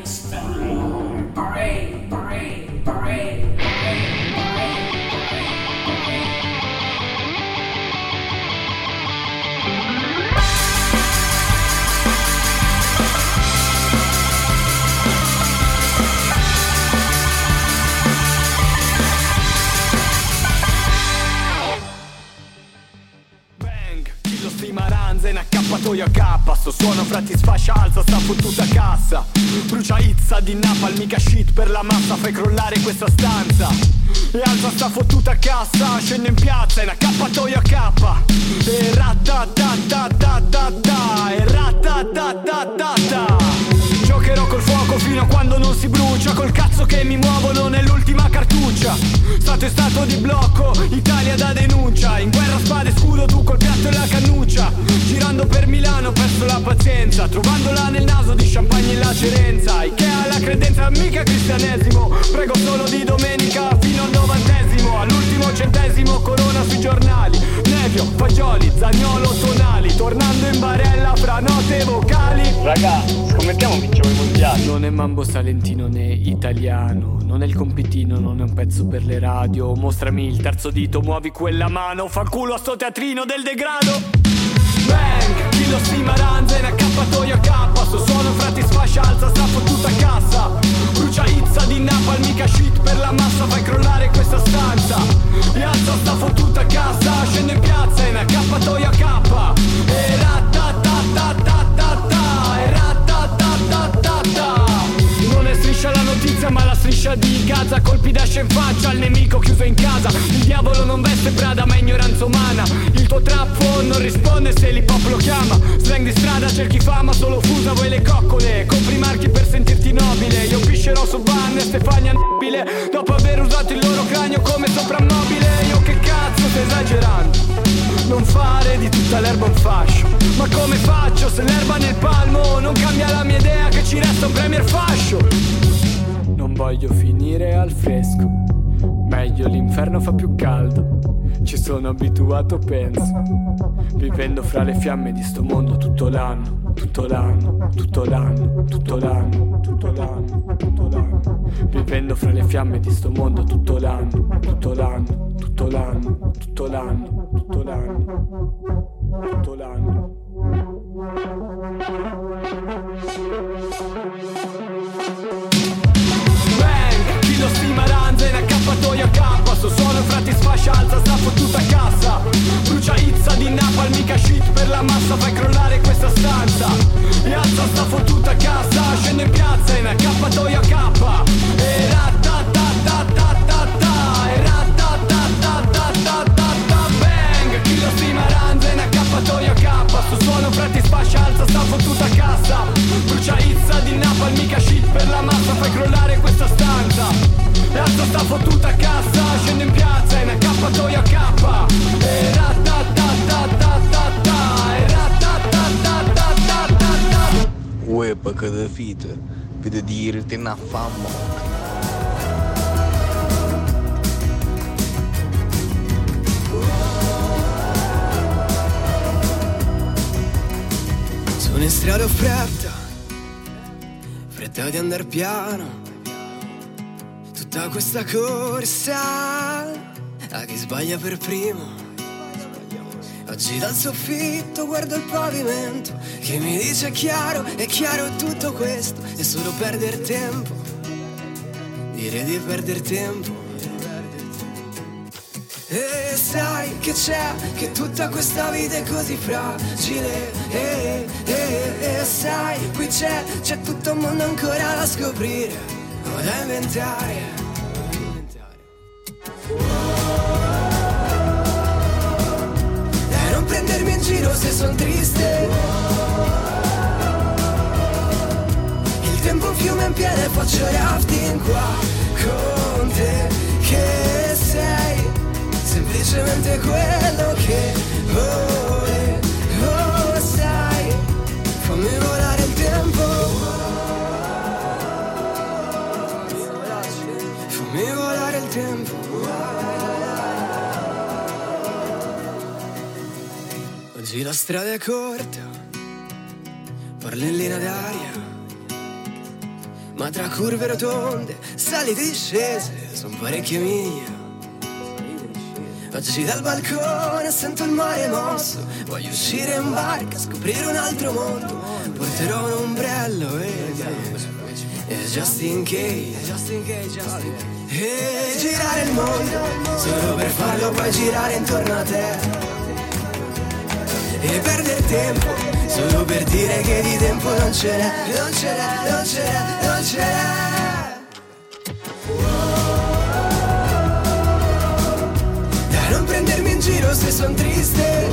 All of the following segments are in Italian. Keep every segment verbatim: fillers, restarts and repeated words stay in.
Gangsta. Parade, parade, parade, parade, parade. Maranza in accappatoio a K. Sto suono frati sfascia, alza sta fottuta cassa. Brucia izza di napalm, mica shit per la massa. Fai crollare questa stanza e alza sta fottuta cassa. Scendo in piazza in accappatoio a K. E ratatatatata, e ratatatatata. Giocherò col fuoco fino a quando non si brucia. Col cazzo che mi muovo non è l'ultima cartuccia. Stato è stato di blocco, Italia da denuncia. In guerra spade e scudo, tu col piatto e la cannuccia. Girando per Milano ho perso la pazienza, trovandola nel naso di champagne e la cerenza. Ikea la credenza, mica cristianesimo. Prego solo di domenica fino al novantesimo. All'ultimo centesimo corona sui giornali. Nevio, fagioli, zagnolo, tonali. Tornando in barella fra note vocali. Raga, scommettiamo vinciamo i mondiali. Non è mambo salentino né italiano. Non è il compitino, non è un pezzo per le radio. Mostrami il terzo dito, muovi quella mano. Fa culo a sto teatrino del degrado. Bang, chilo sti maranza in accappatoio a K. Sto suono frati sfascia, alza sta fottuta cassa. Brucia izza di napalm, mica shit per la massa. Fai crollare questa stanza e alza sta fottuta cassa. Scendo in piazza in accappatoio a K. E ratatatatata, e ratatatatata. Non è striscia la notizia ma la striscia di Gaza. Colpi d'ascia in faccia al nemico chiuso in casa. Il diavolo non veste Prada ma ignoranza umana. Il tuo trappo non risponde se l'hip hop lo chiama. Slang di strada cerchi fama, solo fusa vuoi le coccole. Compri marchi per sentirti nobile. Io piscerò su Van e Stefania nobile. Dopo aver usato il loro cranio come soprammobile. Io che cazzo sto esagerando. Non fare di tutta l'erba un fascio. Ma come faccio se l'erba nel palmo non cambia la mia idea che ci resta un premier fascio. Non voglio finire al fresco. Meglio l'inferno fa più caldo. Ci sono abituato penso. Vivendo fra le fiamme di sto mondo tutto l'anno. Tutto l'anno, tutto l'anno, tutto l'anno, tutto l'anno, tutto l'anno. Vivendo fra le fiamme di sto mondo tutto l'anno. Tutto l'anno, tutto l'anno, tutto l'anno, tutto l'anno, tutto l'anno. Bang, chilo sti maranza in accappatoio a K. Sto suono frati sfascia, alza sta fottuta cassa. Brucia izza di napalm, mica shit per la massa. Fai crollare questa stanza e alza sta fottuta cassa. Scendo in piazza in accappatoio a K. E ratatatatata, e ratatatatata. Bang, chilo sti maranza in accappatoio a K. Sto suono frati sfascia, alza sta fottuta cassa. Brucia izza di napalm, mica shit per la massa. Fai crollare questa stanza e alza sta fottuta cassa. Scendo in piazza in accappatoio a K. E ratatatatata, e ratatatatata. Uè, păcă de fită, pe de dirte na fama. Sono in strada ho fretta, fretta di andar piano. Tutta questa corsa a chi sbaglia per primo. Oggi dal soffitto guardo il pavimento che mi dice chiaro, è chiaro tutto questo. È solo perdere tempo, dire di perdere tempo. E sai che c'è, che tutta questa vita è così fragile. E, e, e sai, qui c'è, c'è tutto un mondo ancora da scoprire o da inventare. E non prendermi in giro se son triste. Il tempo fiume in piede, faccio rafting qua con te. Che sei semplicemente quello che vuole. Oh, sai, fammi volare il tempo. Fammi volare il tempo. Oggi la strada è corta, parlo in linea d'aria. ma tra curve rotonde, salite e discese, son parecchie miglia. Oggi dal balcone sento il mare mosso, voglio uscire in barca, scoprire un altro mondo. Porterò un ombrello e, e just in case, just in case, just in case. E girare il mondo, solo per farlo poi girare intorno a te. E perdere tempo, solo per dire che di tempo non ce n'è, non ce n'è, non ce n'è, non ce n'è. Dai, non prendermi in giro se son triste.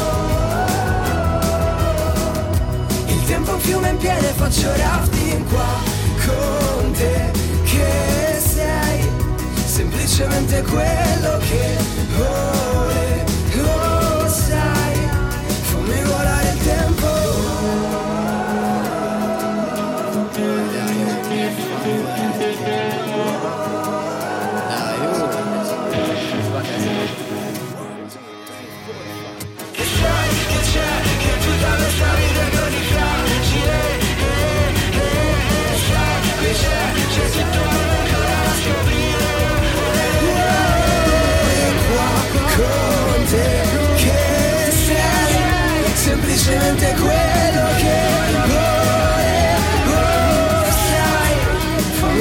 Il tempo è un fiume in piena e faccio rafting qua con te, che sei semplicemente quello che vuole, lo sai. Fammi volare il tempo. Che sai, che c'è, che tutta questa vita è così fragile. Sai, qui c'è, c'è tutto ancora da scoprire. E qua con te, che sei semplicemente quello che vuole, lo sai.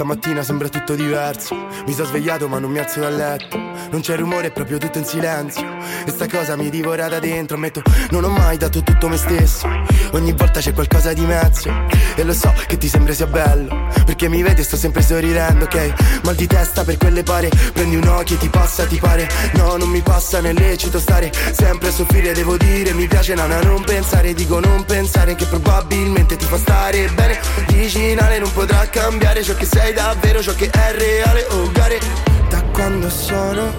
stamattina sembra tutto diverso. Mi sono svegliato ma non mi alzo dal letto. Non c'è rumore, è proprio tutto in silenzio. E sta cosa mi divora da dentro. Ammetto, non ho mai dato tutto me stesso. Ogni volta c'è qualcosa di mezzo. E lo so che ti sembra sia bello, perché mi vedi e sto sempre sorridendo, ok? Mal di testa per quelle pare. Prendi un occhio e ti passa, ti pare. No, non mi passa, né lecito stare sempre a soffrire, devo dire. Mi piace nana non pensare, dico non pensare, che probabilmente ti fa stare bene. Originale non potrà cambiare ciò che sei davvero, ciò che è reale. Oh gare, da quando sono,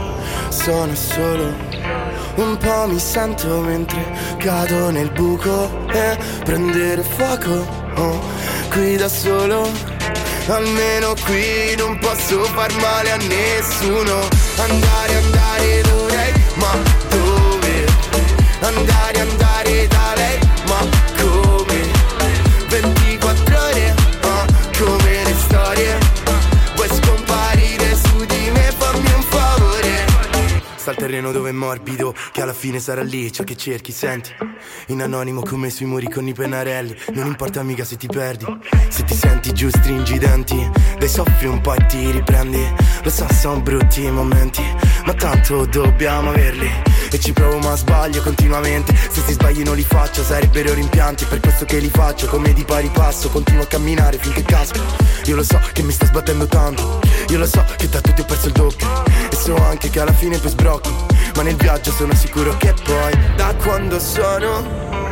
sono solo. Un po' mi sento mentre cado nel buco e prendere fuoco, oh, qui da solo. Almeno qui non posso far male a nessuno. Andare, andare dovrei, ma dove? Andare, andare da lei, ma come? ventiquattro ore, ah, come le storie. Vuoi scomparire su di me, fammi un favore. Sta il terreno dove è morbido, che alla fine sarà lì ciò che cerchi, senti. In anonimo come sui muri con i pennarelli. Non importa mica se ti perdi, se ti senti giù stringi i denti. Dai soffri un po' e ti riprendi. Lo so sono brutti i momenti, ma tanto dobbiamo averli. E ci provo ma sbaglio continuamente. Se si sbagli non li faccio, sarebbero rimpianti. Per questo che li faccio come di pari passo. Continuo a camminare finché casco. Io lo so che mi sta sbattendo tanto. Io lo so che da tutti ho perso il doppio. E so anche che alla fine poi sbrocco. Ma nel viaggio sono sicuro che poi, da quando sono,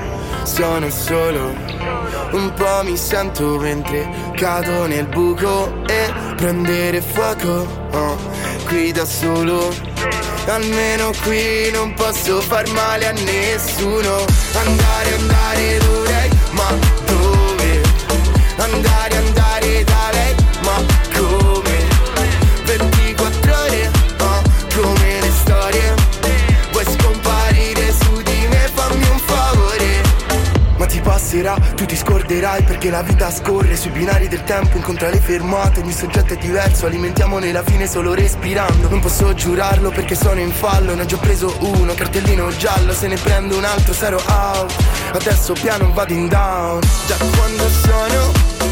sono solo. Un po' mi sento mentre cado nel buco e prendere fuoco, oh, qui da solo. Almeno qui non posso far male a nessuno. Andare, andare dovrei, ma dove? Andare, andare da lei, ma come? ventiquattro ore, oh, come le storie. Vuoi scomparire su di me, fammi un favore. Ma ti passerà, tu ti scorderai, perché la vita scorre sui binari del tempo, incontra le fermate, ogni soggetto è diverso, alimentiamo nella fine solo respirando. Non posso giurarlo perché sono in fallo, ne ho già preso uno, cartellino giallo, se ne prendo un altro sarò out. Adesso piano vado in down. Da quando sono,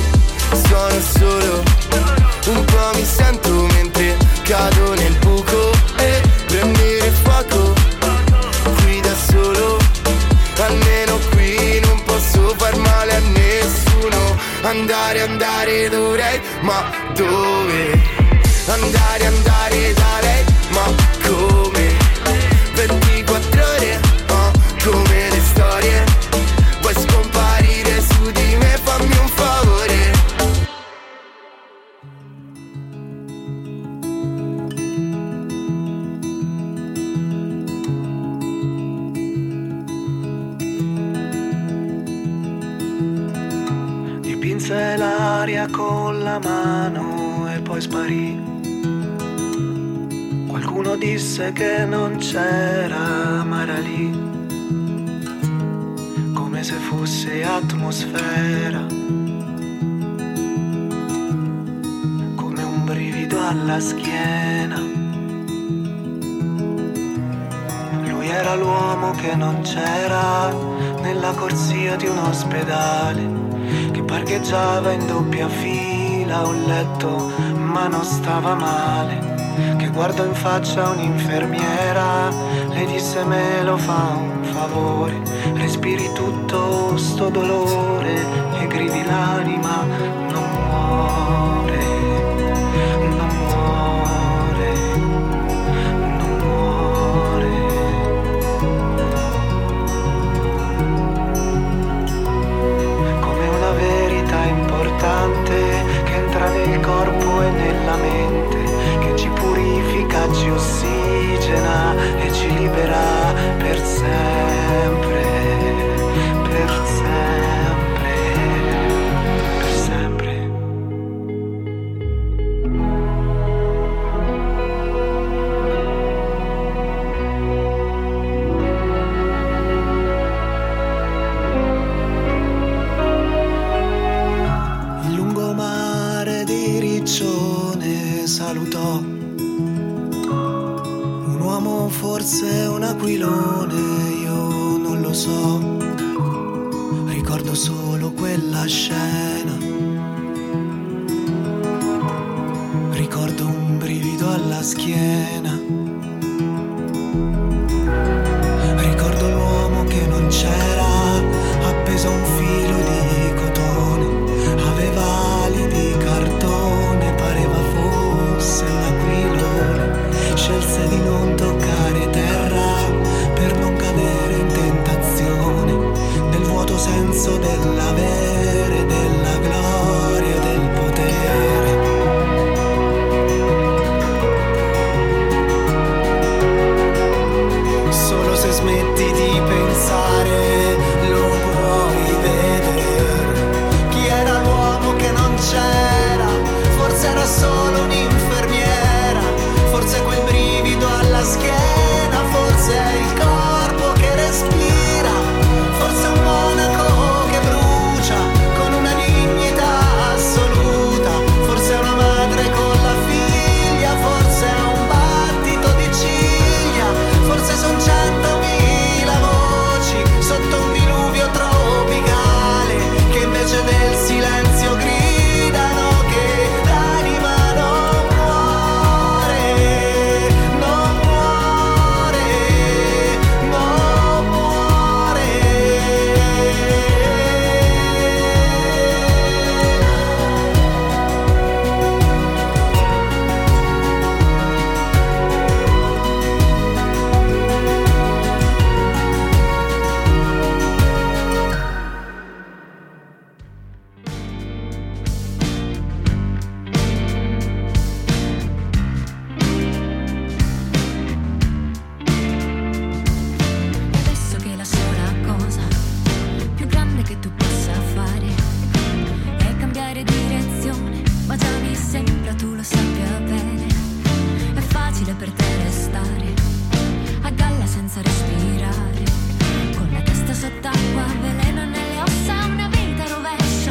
sono solo. Un po' mi sento mentre cado nel buco e prendere fuoco, qui da solo. Almeno qui non posso far male a nessuno. Andare, andare dovrei, ma dove? Andare, andare da lei, ma come? ventiquattro ore, oh, come le storie. Vuoi scomparire su di me, fammi un favore. Dipinse l'aria con la mano e poi sparì. Qualcuno disse che non c'era, ma era lì, come se fosse atmosfera, come un brivido alla schiena. Lui era l'uomo che non c'era nella corsia di un ospedale, che parcheggiava in doppia fila un letto ma non stava male, che guardò in faccia un'infermiera, le disse me lo fa un favore, respiri tutto sto dolore e gridi l'anima non muore, non muore, non muore. Come una verità importante che entra nel corpo e nella mente, che ci purifica, ci ossigena e ci libera per sempre, per sempre, per sempre. Il lungomare di Riccione salutò un uomo, forse un aquilone, io non lo so. Ricordo solo quella scena, brivido alla schiena. Ricordo l'uomo che non c'era, appeso a un filo di cotone, aveva ali di cartone, pareva fosse un aquilone. Scelse di non toccare terra per non cadere in tentazione del vuoto senso dell'avere, della gloria, del potere. Solo se smetti di pensare lo puoi vedere. Chi era l'uomo che non c'era? Forse era solo un'infermiera, forse quel brivido alla schiena, forse è il corpo che respira, forse un monaco che brucia con una dignità assoluta, forse è una madre con la figlia, forse è un battito di ciglia, forse son centomila voci sotto un diluvio tropicale che invece del silenzio gridano che l'anima non muore, non muore, non muore. Adesso che la sola cosa più grande che tu possa fare è cambiare direzione, ma già mi sembra tu lo sappia bene. È facile per te restare a galla senza respirare, con la testa sott'acqua, veleno nelle ossa, una vita rovescia.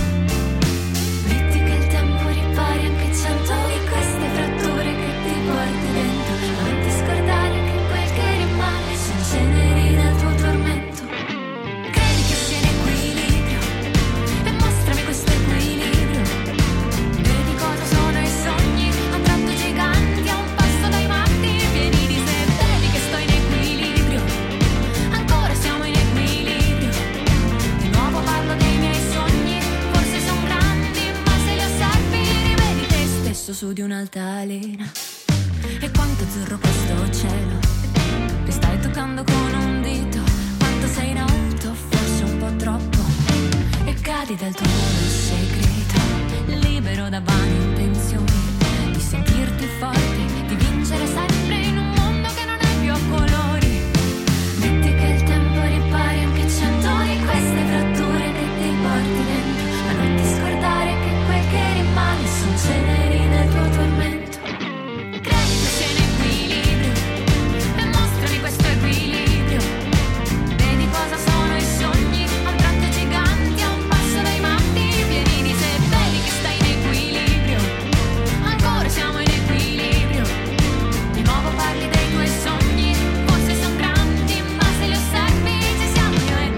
Metti che il tempo ripari anche cento di queste fratture che ti porti dentro, ma non ti scordare che quel che rimane sono ceneri del tuo tormento. Credi che sia in equilibrio e mostrami questo equilibrio. Vedi cosa sono i sogni, a un tratto giganti, a un passo dai matti, pieni di sé. Vedi che sto in equilibrio, ancora siamo in equilibrio. Di nuovo parlo dei miei sogni, forse son grandi, ma se li osservi rivedi te stesso su di un'altalena. E quanto azzurro questo cielo, ti stai toccando con un dito, quanto sei in alto, forse un po' troppo, e cadi dal tuo volo segreto, libero da vane intenzioni, di sentirti forte, di vincere sempre in un mondo che non è più a colori. Metti che il tempo ripari anche cento di queste fratture che ti porti dentro, ma non ti scordare che quel che rimane sono ceneri del tuo tormento. Credi che sia in equilibrio e mostrami questo equilibrio. Vedi cosa sono i sogni, a un tratto giganti, a un passo dai matti, pieni di sé. Vedi che stai in equilibrio, ancora siamo in equilibrio. Di nuovo parli dei tuoi sogni, forse son grandi, ma se li osservi ci siamo io e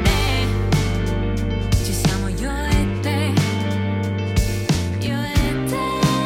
te. Ci siamo io e te, io e te.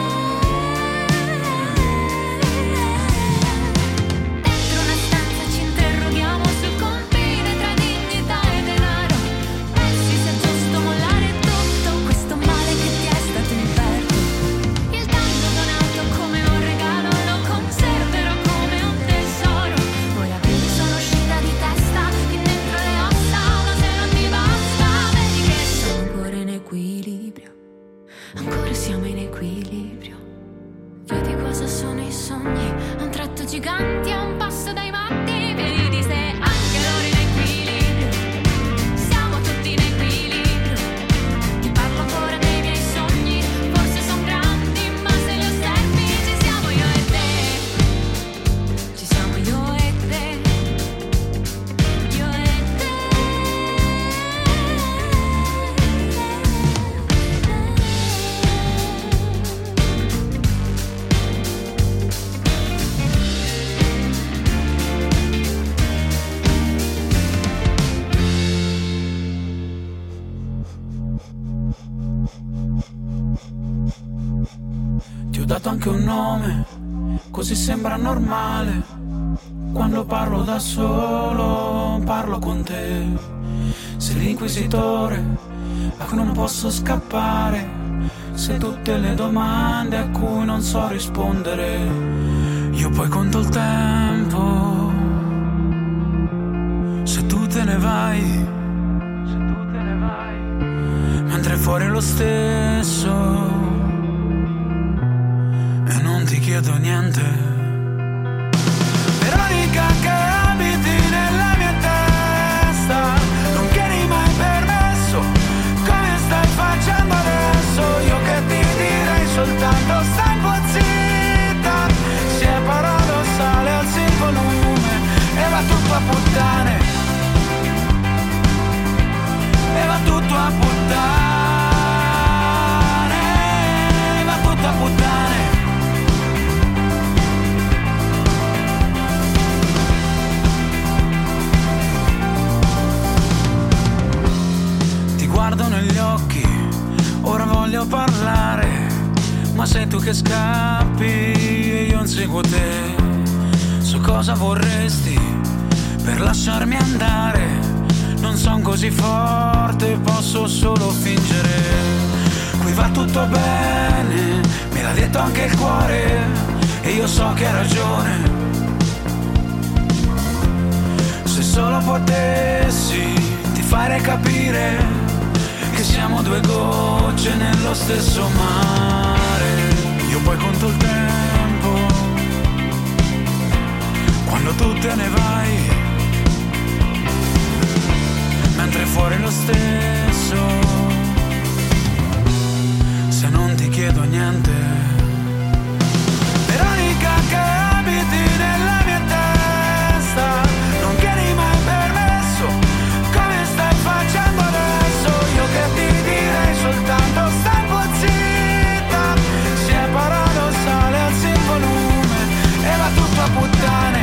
Dentro una stanza ci interroghiamo sul confine tra dignità e denaro. Pensi sia giusto mollare tutto questo male che ti è stato inferto. Il danno donato come un regalo lo conserverò come un tesoro. Ora vedi sono uscita di testa, qui dentro le ossa, ma se non ti basta, vedi che sono ancora in equilibrio, ancora siamo in equilibrio. Vedi cosa sono i sogni, a un tratto giganti, a un passo dai matti, pieni di sé, anche loro in equilibrio. Siamo tutti in equilibrio. Ti parlo ancora dei miei sogni, forse son grandi, ma se li osservi ci siamo io e te. Ci siamo io e te, io e te. Ti ho dato anche un nome, così sembra normale. Quando parlo da solo, parlo con te. Sei l'inquisitore a cui non posso scappare. Sei tutte le domande a cui non so rispondere. Io poi conto il tempo. Se tu te ne vai, se tu te ne vai, mentre fuori è lo stesso e non ti chiedo niente. Veronica, che abiti nella mia testa, non chiedi mai permesso, come stai facendo adesso? Io che ti direi soltanto stai un po' zitta. Si è paradossale, alzi il volume e va tutto a puttane, e va tutto a puttane, va tutto a puttane. Guardo negli occhi, ora voglio parlare, ma sei tu che scappi e io inseguo te. So cosa vorresti per lasciarmi andare, non son così forte, posso solo fingere. Qui va tutto bene, me l'ha detto anche il cuore, e io so che ha ragione. Se solo potessi ti farei capire che siamo due gocce nello stesso mare. Io poi conto il tempo, quando tu te ne vai, mentre fuori è lo stesso, se non ti chiedo niente. Veronica, che abiti nella mia testa, non chiedi mai permesso, come stai facendo adesso? Io che ti direi soltanto stai un po' zitta. Si è paradossale, alzi il volume e va tutto a puttane.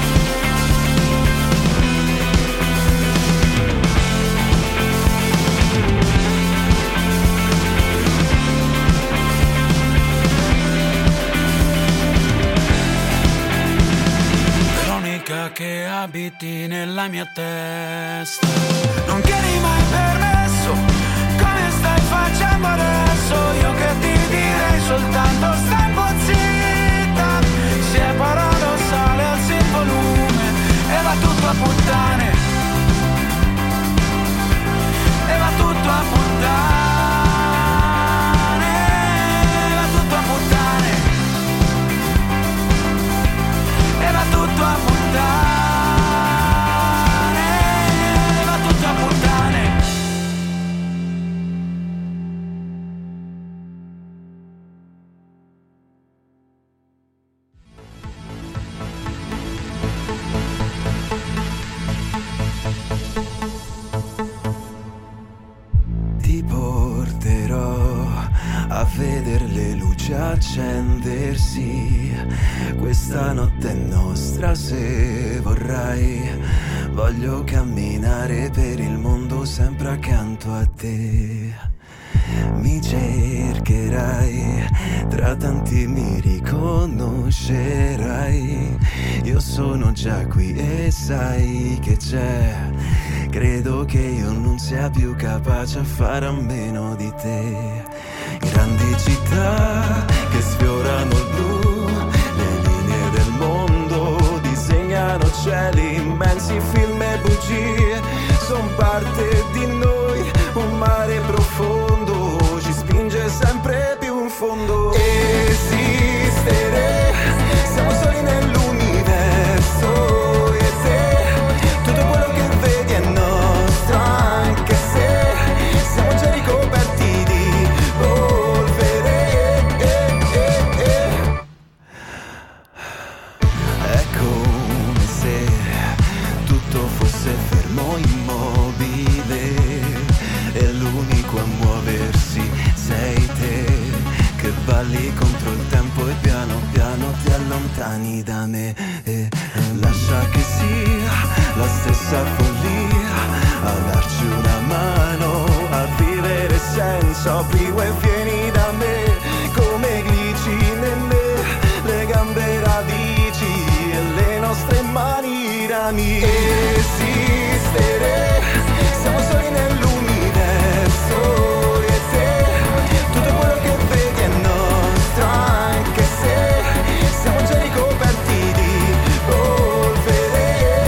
Veronica, che abiti nella mia testa, non chiedi mai permesso, come stai facendo adesso? Io che ti direi soltanto stai un po' zitta. Si è paradossale, alzi il volume e va tutto a puttane, e va tutto a puttane, va tutto a puttane, e va tutto a puttane. A vedere le luci accendersi, questa notte è nostra se vorrai. Voglio camminare per il mondo sempre accanto a te. Mi cercherai, tra tanti mi riconoscerai. Io sono già qui e sai che c'è. Credo che io non sia più capace a fare a meno di te. Grandi città che sfiorano il blu, le linee del mondo disegnano cieli immensi, film e bugie. Son parte di noi, un mare profondo ci spinge sempre più in fondo. Esistere, siamo soli nell'universo, e te, tutto quello che vedi è nostro, anche se siamo già ricoperti di polvere. È come se tutto fosse fermo, immobile, e l'unico a muoversi sei te, che balli contro il tempo e piano piano ti allontani da me. E lascia che sia la stessa follia a darci una mano a vivere senza oblio, e vieni da me come glicine in me, le gambe rallenti chiami esistere. Siamo soli nell'universo e te, tutto quello che vedi è nostro, anche se siamo già ricoperti di polvere.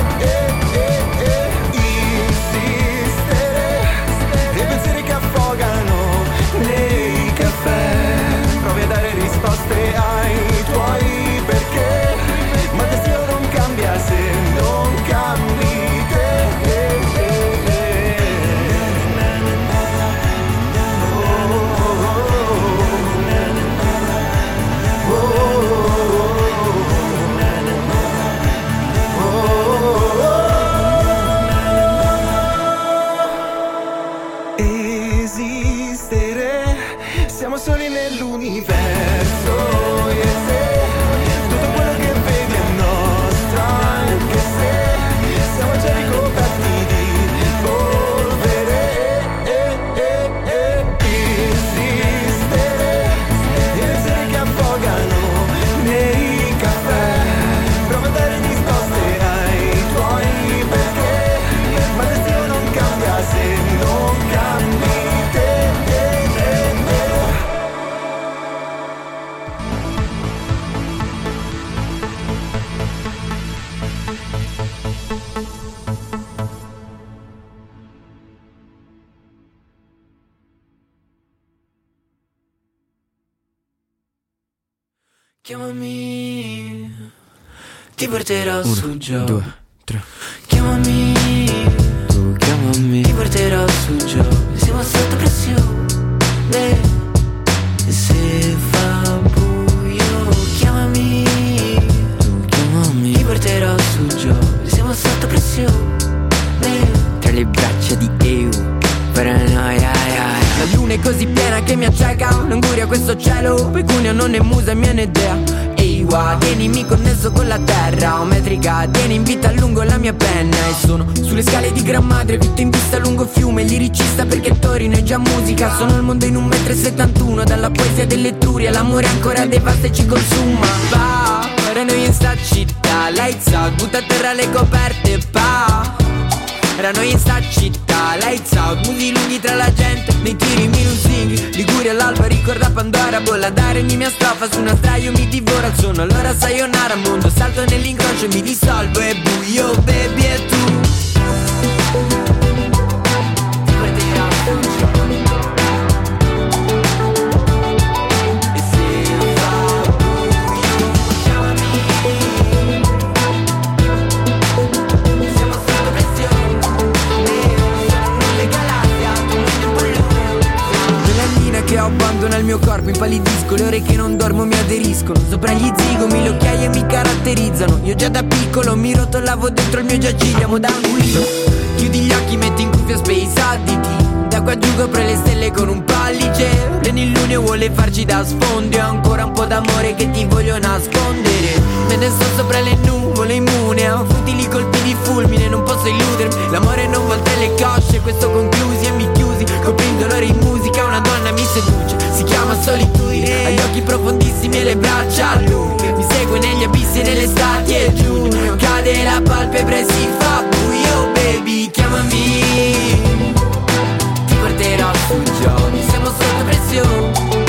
Insistere, dei pensieri che affogano nei caffè, provi a dare risposte ai tuoi perché, ma il destino non cambia se non cambi te. Esistere, siamo soli nell'universo e te, tutto quello che vedi è nostro, anche se siamo già ricoperti di polvere. Esistere, i pensieri che affogano nei caffè, prova a dare risposte ai tuoi perché, ma il destino non cambia se non cambi te. Chiamami, ti porterò Uno, su giù. due, tre. Chiamami, Tu chiamami. ti porterò su giù. Siamo sotto pressione, se fa buio. Chiamami, Tu chiamami. ti porterò su giù. Siamo sotto pressione. Tra le braccia di Eu, paranoia. La luna è così piena che mi acceca, l'anguria questo cielo, pecunia non è musa e mia né idea. Ehi wa, tienimi connesso con la terra, o metrica, tieni in vita a lungo la mia penna. E sono sulle scale di Gran Madre, tutto in vista lungo il fiume, liricista perché Torino è già musica. Sono il mondo in un metro e settantuno, dalla poesia dell'Etruria, l'amore ancora devasta e ci consuma. Va, ora noi in sta città, lights out, butta a terra le coperte, pa. Era noi in sta città, lights out, musi lunghi tra la gente, nei tiri minusing, Liguria all'alba ricorda Pandora, bolla dare ogni mia strofa su una strada io mi divora il sonno, allora sayonara mondo, salto nell'incrocio e mi dissolvo, è buio baby e tu. Che abbandona il mio corpo, impallidisco, le ore che non dormo mi aderiscono, sopra gli zigomi le occhiaie mi caratterizzano, io già da piccolo mi rotolavo dentro il mio giaciglio, amo da un guido, chiudi gli occhi, metti in cuffia Space Additi, da qua giù copre le stelle con un pollice, plenilunio vuole farci da sfondo, e ancora un po' d'amore che ti voglio nascondere, me ne sto sopra le nuvole immune, a futili colpi di fulmine, non posso illudermi, l'amore non volta le cosce, questo conclusi e mi chiusi, copri il dolore in musica, una donna mi seduce, si chiama solitudine, ha gli occhi profondissimi e le braccia lunghe, mi segue negli abissi dell'estate e giugno, cade la palpebra e si fa buio, baby, chiamami, ti porterò su giù, siamo sotto pressione,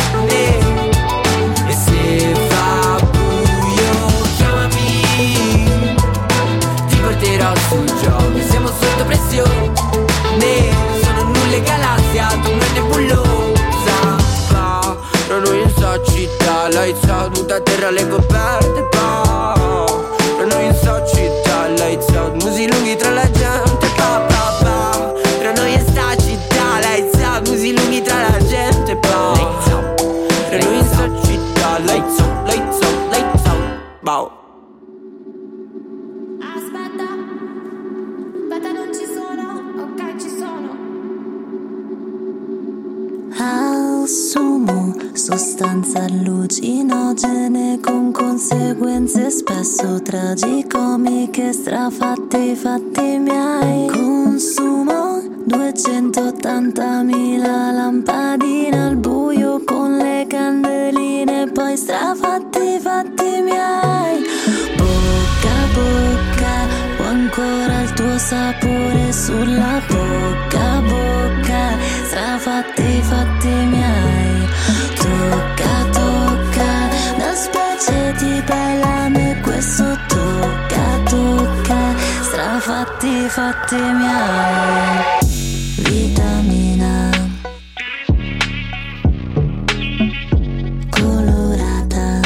e se fa buio, chiamami, ti porterò su giù, siamo sotto pressione, sono nulle galassie, tu me nebulosa, pa, tra noi in sta città, lights out, butta a terra le coperte, pa, tra noi in sta città, lights out, musi lunghi tra la gente, pa, pa, pa, tra noi in sta città, lights out, musi lunghi tra la gente, pa, tra noi in sta città, lights out, lights out, lights out, bow. Aspetta, aspetta non ci sono, ok ci sono. Assumo sostanze allucinogene con conseguenze spesso tragicomiche, strafatti fatti miei. Consumo duecentottantamila lampadine al buio con le candeline, poi strafatti fatti miei. Bocca a bocca, one ancora il tuo sapore sulla bocca, bocca, strafatti fatti miei. Tocca, tocca, una specie di bailame, questo tocca, tocca, strafatti fatti miei. Vitamina colorata,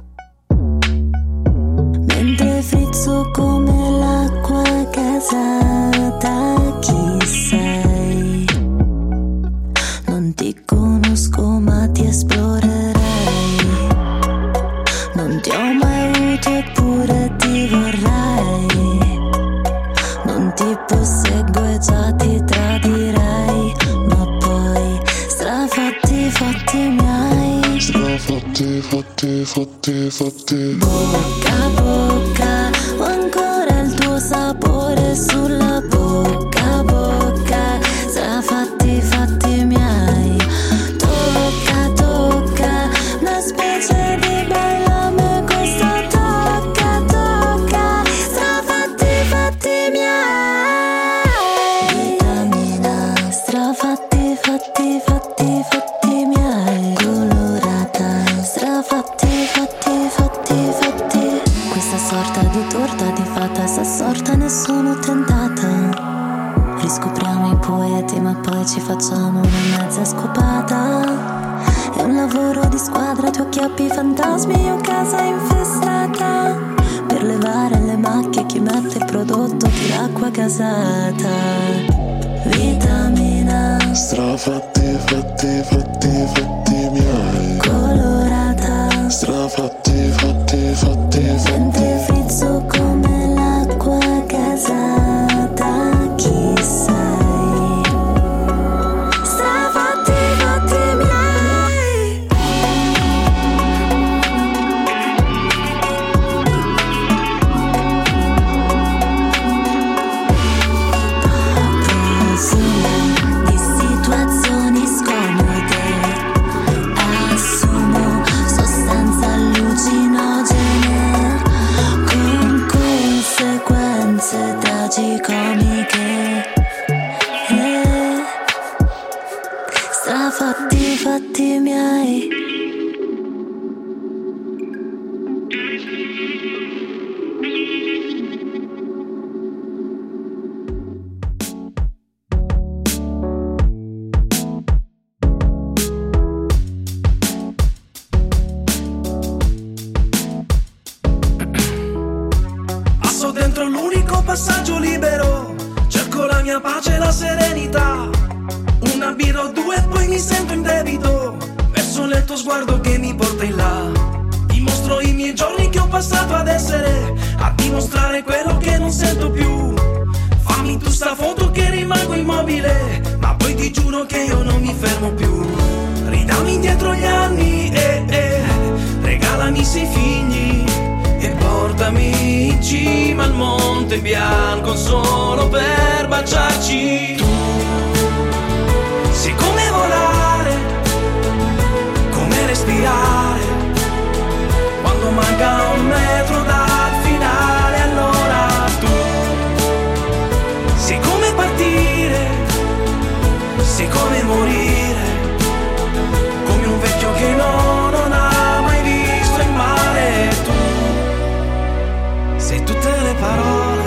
mentre frizzo come l'acqua gasata. Chi sei? Non ti conosco ma ti esplorerei. Non ti ho mai avuto eppure ti vorrei. Non ti posseggo e già ti tradirei. Ma poi strafatti fatti miei. Strafatti fatti fatti fatti. Bocca a bocca, ho ancora il tuo sapore sulla bocca, bocca, strafatti fatti miei. Tocca, tocca, una specie di bailame, questo tocca, tocca, strafatti fatti miei. Vitamina, strafatti fatti fatti fatti miei. Colorata, strafatti fatti fatti fatti. Questa sorta di torta di fatta, sta sorta ne sono tentata. Riscopriamo i poeti ma poi ci facciamo una mezza scopata. È un lavoro di squadra, tu acchiappi fantasmi, io casa infestata. Per levare le macchie chi mette il prodotto, chi l'acqua gasata. Vitamina, strafatti fatti fatti fatti miei. colorata, Strafatti fatti fatti mentre fatti. frizzo come l'acqua gasata. Chi sei? Strafatti fatti miei. Profumo di situazioni scomode. Assumo sostanze allucinogene con conseguenze tragicomiche. Eh, strafatti fatti miei. Passo dentro l'unico passaggio libero, cerco la mia pace e la serenità. Una birra o due e poi mi sento in debito verso il tuo sguardo che mi porta in là. Dimostro i miei giorni che ho passato ad essere, a dimostrare quello che non sento più. Fammi tu sta foto che rimango immobile, ma poi ti giuro che io non mi fermo più. Ridammi indietro gli anni, eh, eh, regalami sei figli e portami in cima al monte bianco solo per baciarci. Tu sei come volare, come respirare, quando manca un metro dal finale, allora tu sei come partire, sei come morire, come un vecchio che no, non ha mai visto il mare. Tu sei tutte le parole.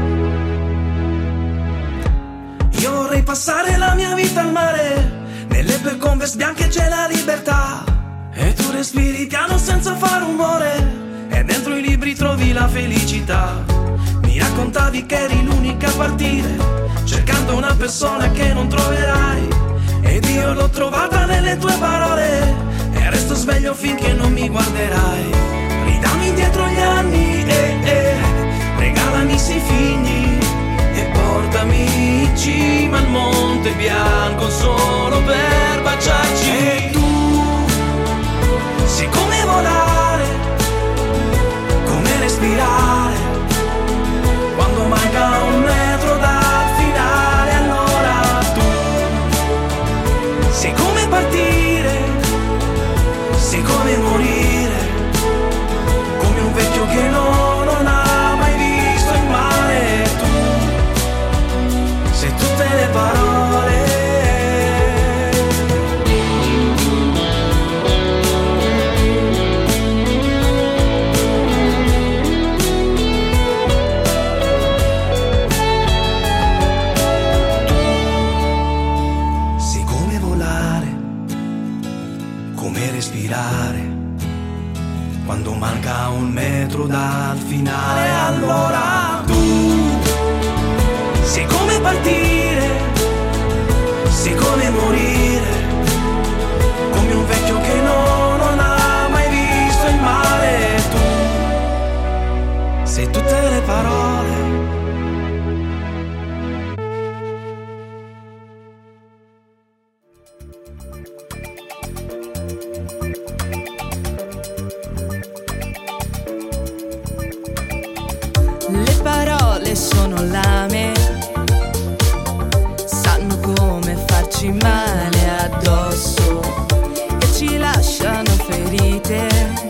Io vorrei passare la mia vita al mare, nelle belle Converse bianche c'è la libertà, e tu respiri piano senza far rumore, e dentro i libri trovi la felicità. Mi raccontavi che eri l'unica a partire, cercando una persona che non troverai, ed io l'ho trovata nelle tue parole, e resto sveglio finché non mi guarderai. Ridammi indietro gli anni, eh, eh, regalami sei figli e portami in cima al monte bianco solo per baciarci. E tu sei come volare, come respirare, quando manca un metro dal finale, allora tu sei come partire, sei come morire, come un vecchio che no, non tutte le parole. Le parole sono lame, sanno come farci male addosso e ci lasciano ferite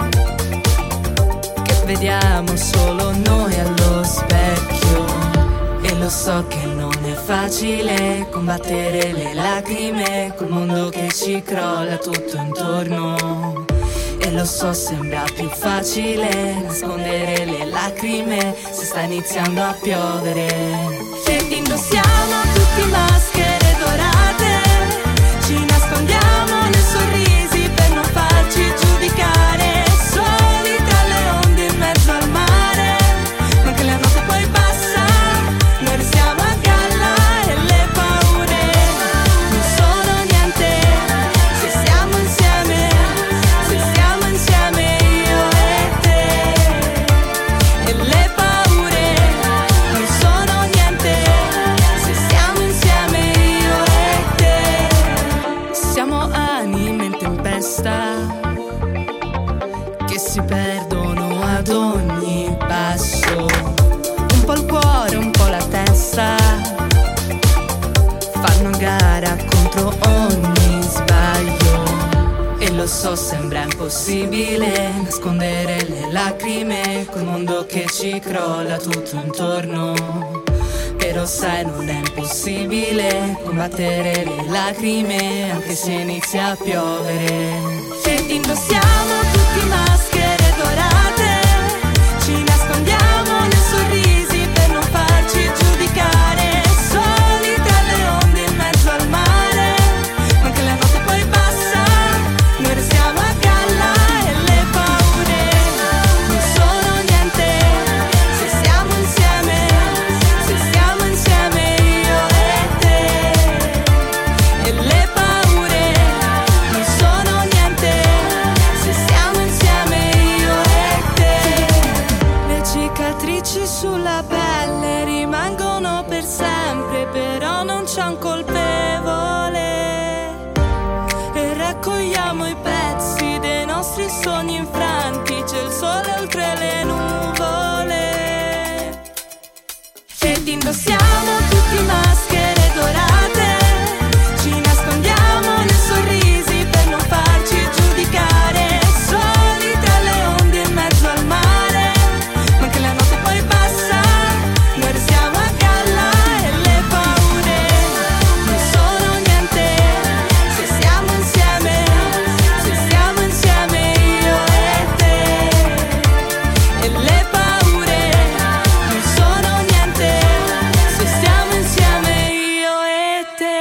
che vediamo solo noi allo specchio. E lo so che non è facile combattere le lacrime col mondo che ci crolla tutto intorno. E lo so, sembra più facile nascondere le lacrime se sta iniziando a piovere. Se indossiamo tutti maschere dorate, ci nascondiamo nei sorrisi per non farci giudicare, soli tra le onde in mezzo al mare. Ma anche la notte poi passa, noi restiamo a galla e le paure non sono niente se stiamo insieme. Che si perdono ad ogni passo, un po' il cuore, un po' la testa, fanno gara contro ogni sbaglio. E lo so, sembra impossibile nascondere le lacrime col mondo che ci crolla tutto intorno. Però sai, non è impossibile combattere le lacrime anche se inizia a piovere. Se indossiamo tutti maschere dorate, ci nascondiamo nei sorrisi per non farci giudicare, soli tra le onde in mezzo al mare. Ma anche la notte poi passa, noi restiamo a galla e le paure non sono niente se stiamo insieme. Se stiamo insieme io e te, e le paure non sono niente se stiamo insieme io e te. Le cicatrici sulla pelle rimangono per sempre, però non c'è un colpevole. E raccogliamo i pezzi dei nostri sogni infranti, c'è il sole oltre le nuvole. Se indossiamo tutti maschere dorate, ci nascondiamo nei sorrisi per non farci giudicare, soli tra le onde in mezzo al mare. Ma anche la notte poi passa, noi restiamo a galla e le paure non sono niente se stiamo insieme. Se stiamo insieme io e te, e le paure non sono niente se stiamo insieme io e te.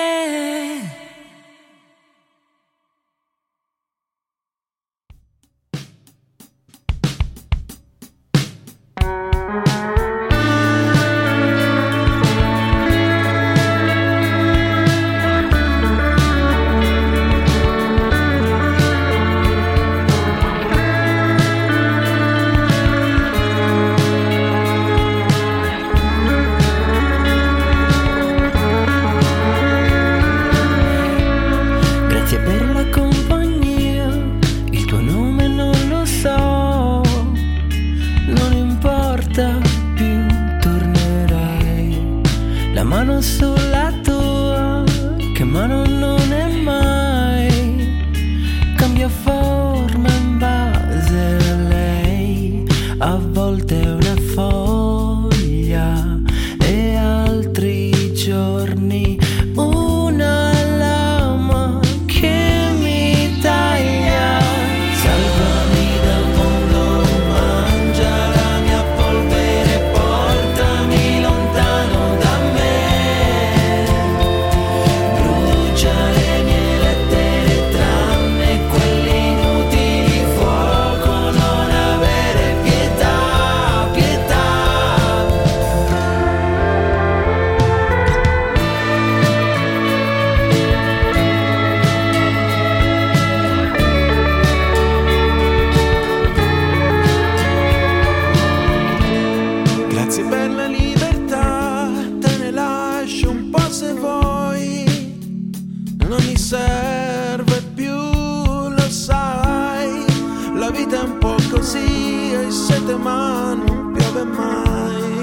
Grazie per la compagnia, il tuo nome non lo so, non importa più, tornerai. La mano sulla tua, che mano non è mai, cambia forma in base a lei. A volte è una foglia e altri giorni una lama che mi taglia. Salvami dal mondo, mangia la mia polvere, portami lontano da me. Grazie per la libertà, te ne lascio un po' se vuoi. Non mi serve più, lo sai. La vita è un po' così, hai sete ma non piove mai.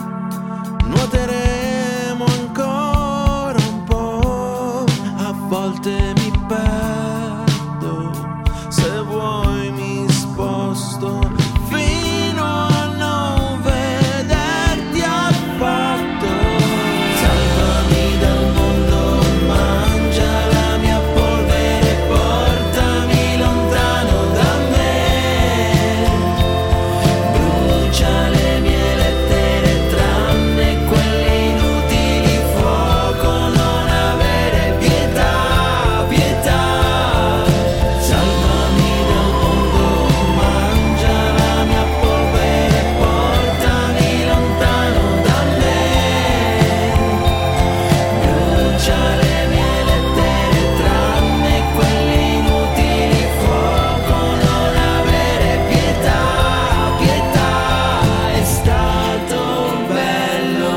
Nuoteremo ancora un po', a volte mi perdo, se vuoi mi sposto fino a non vederti affatto. Salvami dal mondo, mangia la mia polvere, portami lontano da me, brucia le mie lettere tranne quelle inutili, fuoco non avere pietà, pietà. Salvami dal mondo, mangia la mia polvere, portami lontano da me, brucia le mie lettere tranne quelle inutili, fuoco non avere pietà, pietà. È stato bello.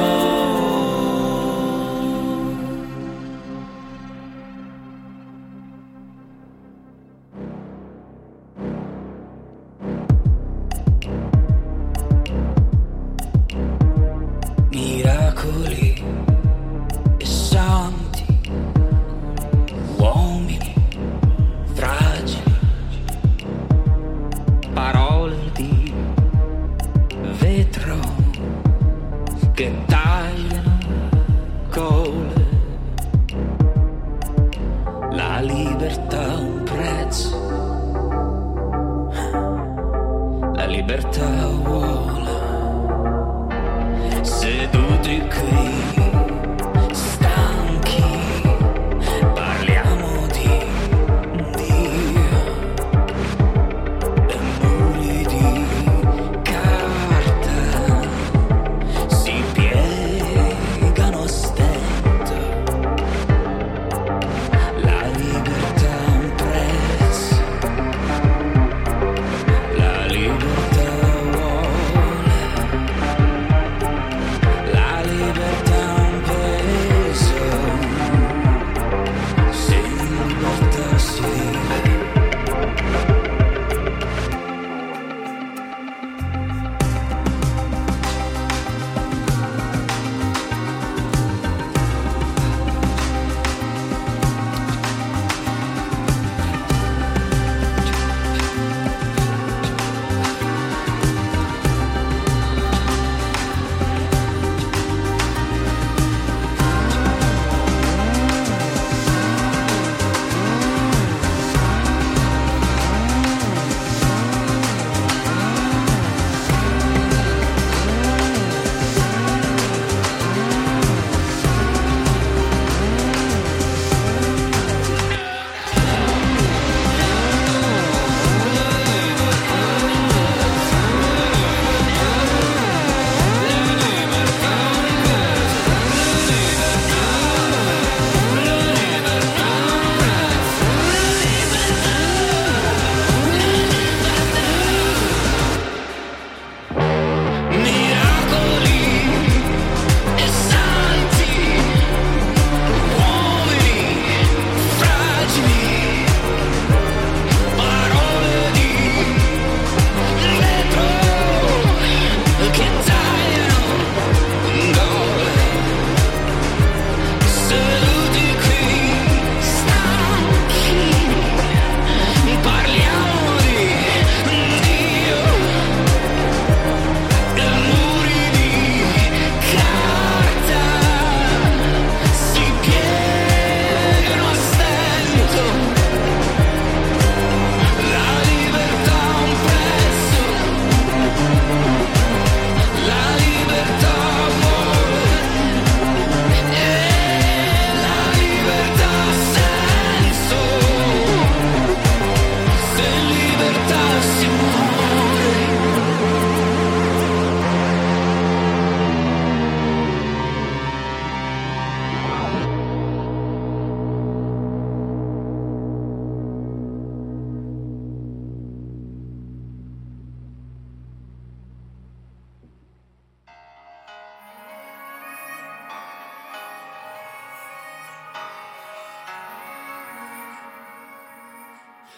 Miracoli e santi, uomini fragili, parole di vetro che tagliano gole. La libertà ha un prezzo, la libertà vola. Seduti qui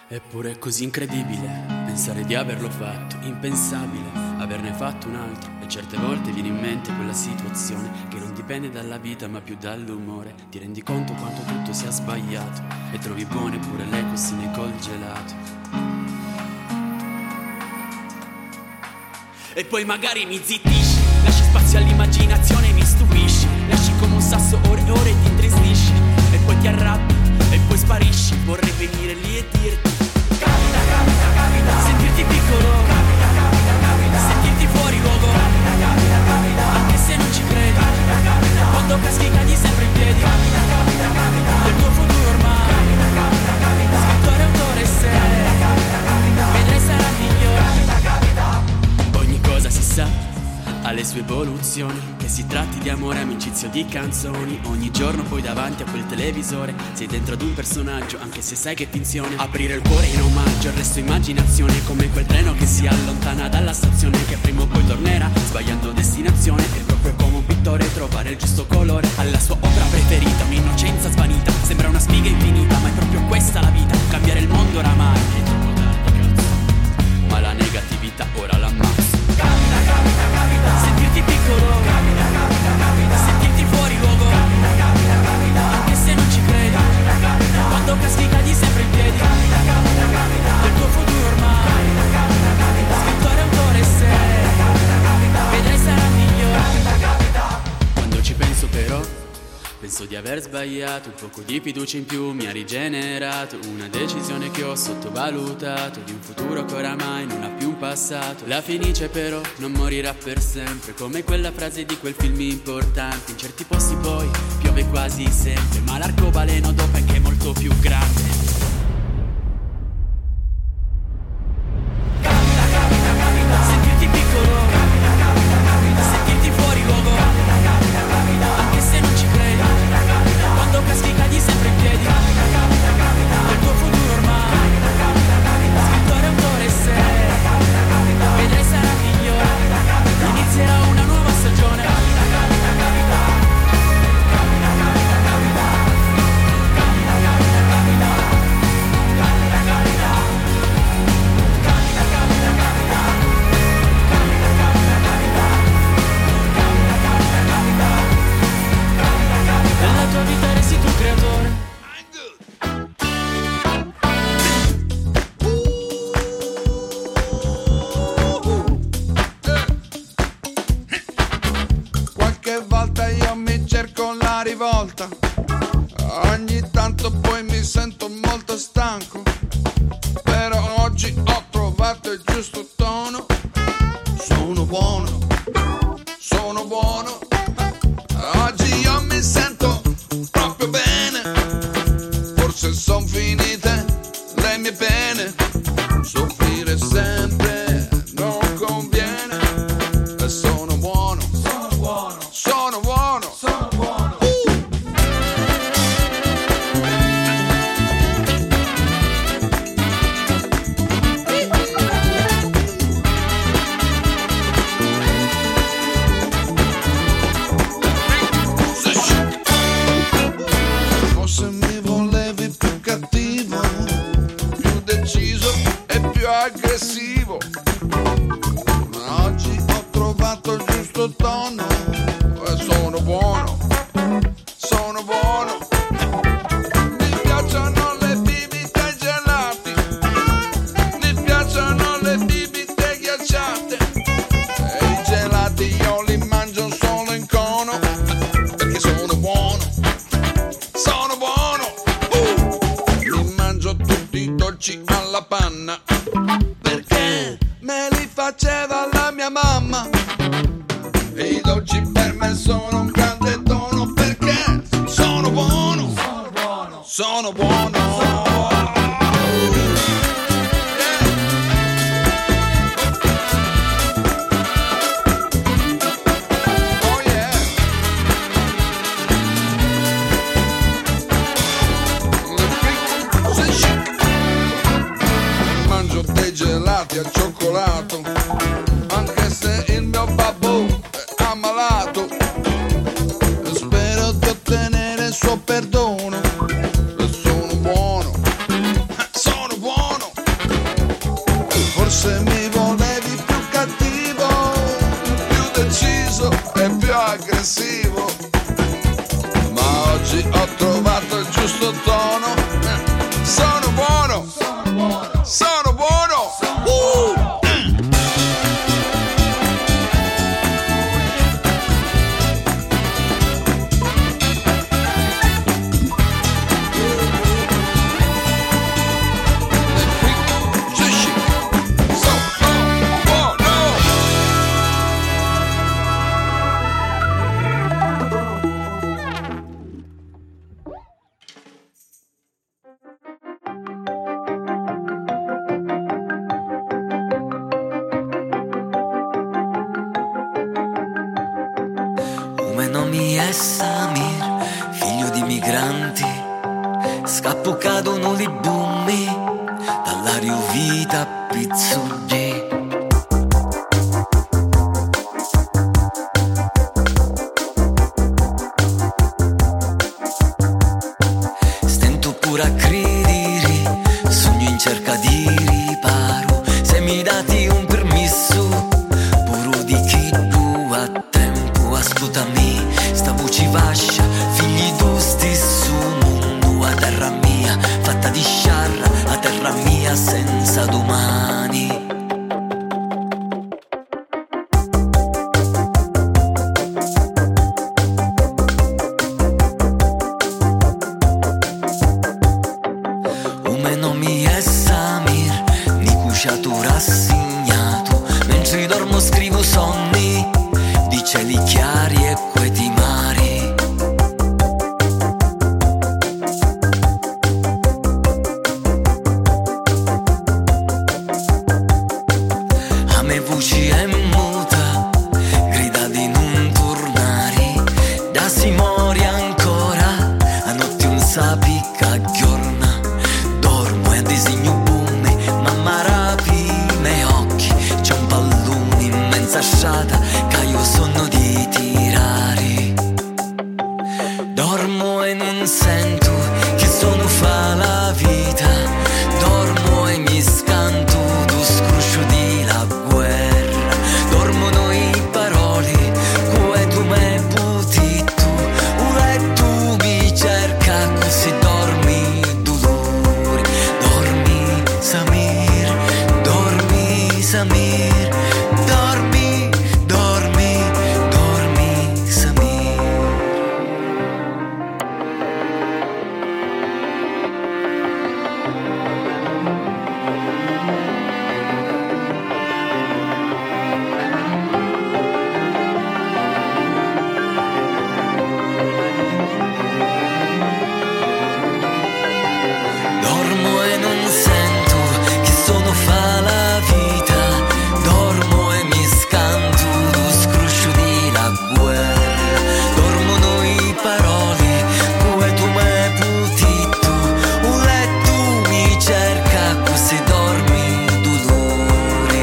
Eppure è così incredibile pensare di averlo fatto, impensabile averne fatto un altro. E certe volte viene in mente quella situazione che non dipende dalla vita ma più dall'umore. Ti rendi conto quanto tutto sia sbagliato e trovi buone pure le costine col gelato. E poi magari mi zittisci, lasci spazio all'immaginazione e mi stupisci. Lasci come un sasso ore e ore e ti intristisci. E poi ti arrabbi e poi sparisci. Vorrei venire lì e dirti capita, capita, capita. Sentirti piccolo, capita, capita, capita. Sentirti fuori luogo, capita, capita, capita. Anche se non ci credi, capita, capita. Quando caschi cadi sempre in piedi, capita, capita, capita. Del tuo futuro ormai, capita, capita, capita. Scrittore, autore, sei, capita, capita. Vedrai sarà migliore, capita, capita. Ogni cosa si sa ha le sue evoluzioni, che si tratti di amore, amicizia o di canzoni. Ogni giorno poi davanti a quel televisore sei dentro ad un personaggio, anche se sai che è finzione. Aprire il cuore in omaggio al resto immaginazione, come quel treno che si allontana dalla stazione, che prima o poi tornerà sbagliando destinazione. È proprio come un pittore trovare il giusto colore alla sua opera preferita. Un'innocenza svanita, sembra una sfiga infinita, ma è proprio questa la vita, cambiare il mondo oramai è troppo tardi, cazzo. Ma la negatività ora l'ammazzo. Capita, capita, capita. Sentirti piccolo, capita, capita, capita. Sentirti fuori luogo, capita, capita, capita. Anche se non ci credi, capita, capita. Quando caschi cadi sempre in piedi, capita, capita, capita. Del tuo futuro ormai, capita, capita, capita. Scrittore, autore, sei, capita, capita. Vedrai sarà migliore, capita, capita. Quando ci penso però penso di aver sbagliato, un poco di fiducia in più mi ha rigenerato. Una decisione che ho sottovalutato, di un futuro che oramai non ha più un passato. La fenice però non morirà per sempre, come quella frase di quel film importante. In certi posti poi piove quasi sempre, ma l'arcobaleno dopo è anche molto più grande. Capita, capita, capita. Sentirti piccolo, capita, capita, capita. Sentirti fuori luogo, capita, capita, capita. Anche se non ci credi, quando caschi cadi sempre in piedi, capita, capita, capita. Del tuo futuro ormai, capita, capita, capita. Scrittore, autore, sei, capita, capita. Vedrai sarà migliore, capita, capita. Inizierà una nuova stagione, capita, capita, capita. Capita, capita, capita. Capita, capita, capita. Capita, capita. Capita, capita, capita. Capita, capita, capita. Capita, capita, capita. Nella tua vita resti tu creatore. Qualche volta io mi cerco la rivolta, ogni tanto poi mi sento molto stanco, però oggi ho trovato il giusto tono. Sono buono, sono buono. Oggi io mi sento proprio bene, forse son finite le mie pene. Soffrire sempre non conviene. E sono buono, sono buono, sono buono, sono buono. Forse mi volevi più cattivo, più deciso e più aggressivo, ma oggi ho trovato il giusto tono e sono buono, sono buono. Mi piacciono le bibite gelate, mi piacciono le bibite ghiacciate, e i gelati io li mangio solo in cono, perché sono buono, sono buono. Uh! Mi mangio tutti i dolci alla panna, perché me li faceva la mia mamma. E i dolci per me sono un grande dono, perché sono buono, sono buono, sono buono. Oh yeah. Sei chic. Mangio dei gelati al cioccolato, anche se il mio babbo è ammalato. Spero di ottenere il suo perdono. Sono buono, sono buono. è più aggressivo. Ma oggi ho trovato il giusto tono. eh, Sono buono, sono buono, sono buono. Uh! Nomi è Samir, figlio di migranti. Scappo cadono li bummi, dall'aria vita pizzugli. Stento pure a credere, sogno in cerca di riparo. Se mi dati un permesso, puro di chi tu a tempo, ascoltami. Sta voce vascia, figli tu stesso mondo, a terra mia, fatta di sciarra, a terra mia senza domani. Come non mi è Samir, ni cusciato rassegnato, mentre dormo scrivo sonni di cieli chiari e queti mari. A me voce è muta, grida di non tornare, da si muore ancora, a notte un sapicca giorna, dormo e a disegno bume, mamma rapi i miei occhi, c'è un pallone in mezza strada, che io sono di tirare. Dormo e non sento che sono fa la vita, dormo e mi scanto tu scruscio di la guerra, dormono i parole, come tu me butti tu, e tu mi cerca così dormi dolore, dormi Samir, dormi Samir, dormi, dormi, dormi Samir. Dormo e non sento che sono fa la vita, dormo e mi scanto lo scruscio di la guerra, dormono i parole, come tu me puti tu, un letto mi cerca così dormi dolore.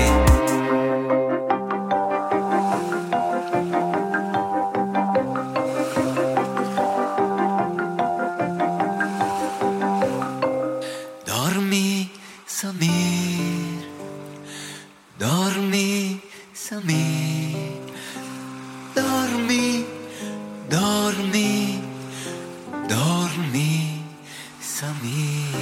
Dormi Samir, dormi Samir, dormi, dormi, dormi Samir.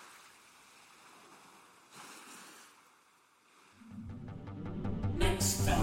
Next time.